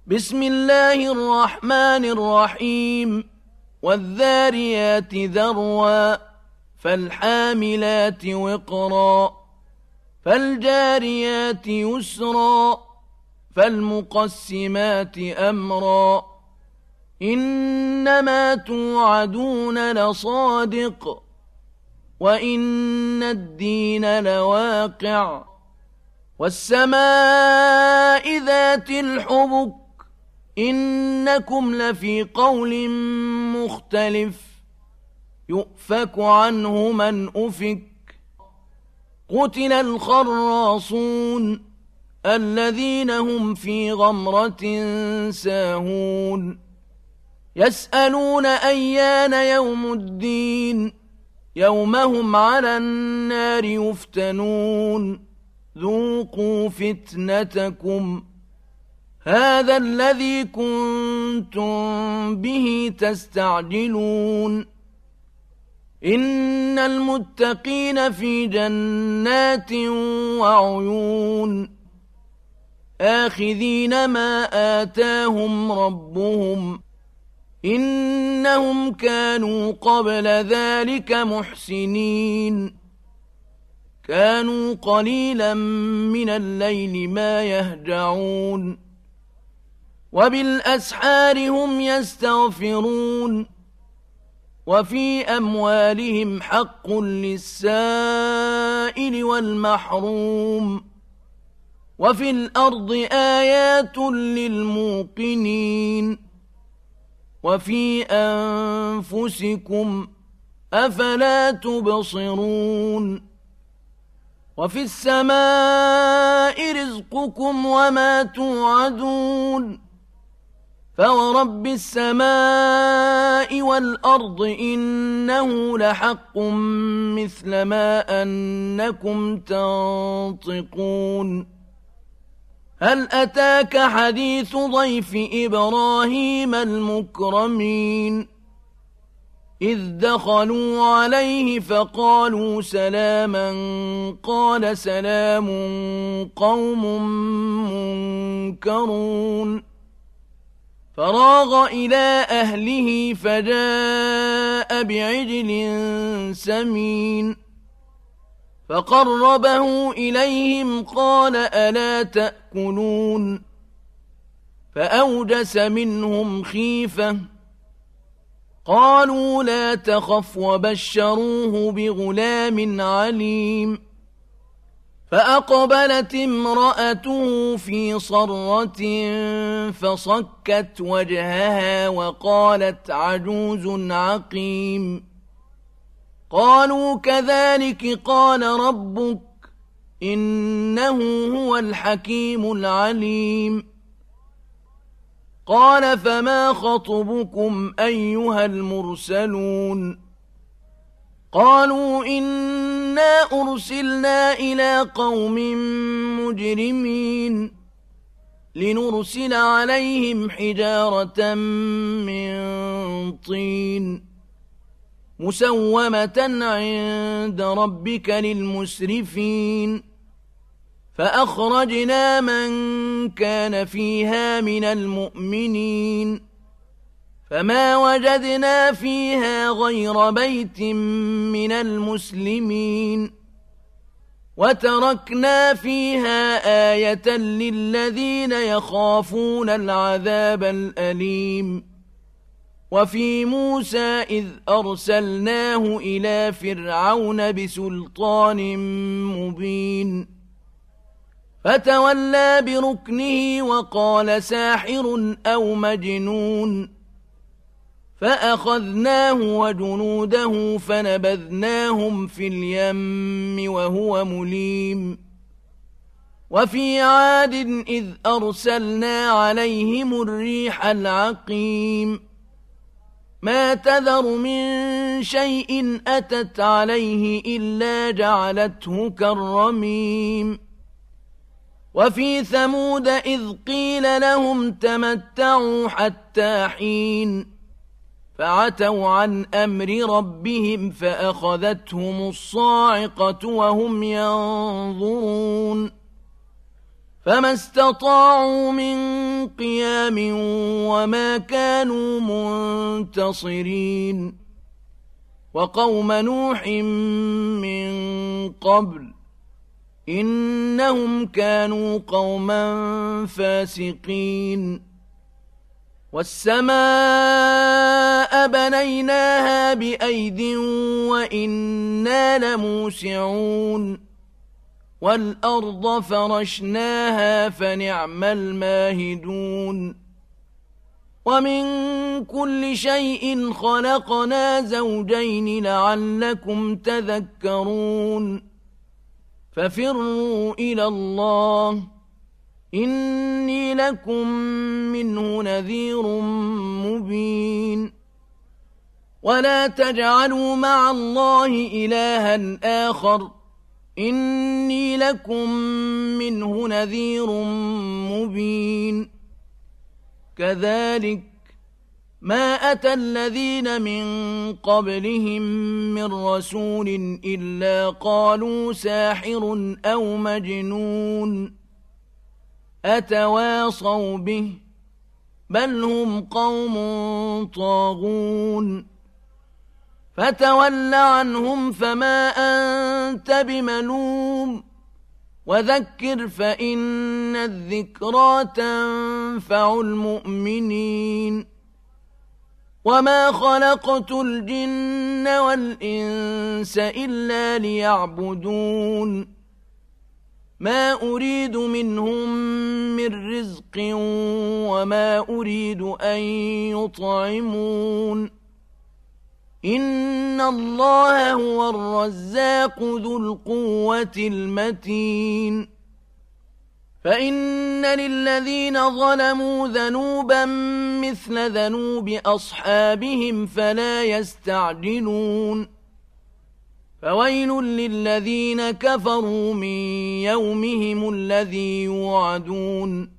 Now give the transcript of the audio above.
بسم الله الرحمن الرحيم والذاريات ذروا فالحاملات وقرا فالجاريات يسرا فالمقسمات أمرا إنما توعدون لصادق وإن الدين لواقع والسماء ذات الحبك إنكم لفي قول مختلف يؤفك عنه من أفك قتل الخراصون الذين هم في غمرة ساهون يسألون أيان يوم الدين يوم هم على النار يفتنون ذوقوا فتنتكم هذا الذي كنتم به تستعجلون إن المتقين في جنات وعيون آخذين ما آتاهم ربهم إنهم كانوا قبل ذلك محسنين كانوا قليلا من الليل ما يهجعون وبالأسحار هم يستغفرون وفي أموالهم حق للسائل والمحروم وفي الأرض آيات للموقنين وفي أنفسكم أفلا تبصرون وفي السماء رزقكم وما توعدون فورب السماء والأرض إنه لحق مثل ما أنكم تنطقون هل أتاك حديث ضيف إبراهيم المكرمين إذ دخلوا عليه فقالوا سلاما قال سلام قوم منكرون فراغ إلى أهله فجاء بعجل سمين فقربه إليهم قال ألا تأكلون فأوجس منهم خيفة قالوا لا تخف وبشروه بغلام عليم فأقبلت امرأته في صرة فصكت وجهها وقالت عجوز عقيم قالوا كذلك قال ربك إنه هو الحكيم العليم قال فما خطبكم أيها المرسلون قالوا إنا أرسلنا إلى قوم مجرمين لنرسل عليهم حجارة من طين مسومة عند ربك للمسرفين فأخرجنا من كان فيها من المؤمنين فما وجدنا فيها غير بيت من المسلمين وتركنا فيها آية للذين يخافون العذاب الأليم وفي موسى إذ أرسلناه إلى فرعون بسلطان مبين فتولى بركنه وقال ساحر أو مجنون فأخذناه وجنوده فنبذناهم في اليم وهو مليم وفي عاد إذ أرسلنا عليهم الريح العقيم ما تذر من شيء أتت عليه إلا جعلته كالرميم وفي ثمود إذ قيل لهم تمتعوا حتى حين فعتوا عن أمر ربهم فأخذتهم الصاعقة وهم ينظرون فما استطاعوا من قيام أمم وما كانوا منتصرين وقوم نوح من قبل إنهم كانوا قوما فاسقين والسماء بنيناها بأيد وإنا لموسعون والأرض فرشناها فنعم الماهدون ومن كل شيء خلقنا زوجين لعلكم تذكرون ففروا إلى الله إني لكم منه نذير مبين ولا تجعلوا مع الله إلها آخر إني لكم منه نذير مبين كذلك ما أتى الذين من قبلهم من رسول إلا قالوا ساحر أو مجنون أتواصوا به بل هم قوم طاغون فتول عنهم فما أنت بملوم وذكر فإن الذكرى تنفع المؤمنين وما خلقت الجن والإنس إلا ليعبدون ما أريد منهم من رزق وما أريد أن يطعمون إن الله هو الرزاق ذو القوة المتين فإن للذين ظلموا ذنوبا مثل ذنوب أصحابهم فلا يستعجلون فويل للذين كفروا من يومهم الذي يوعدون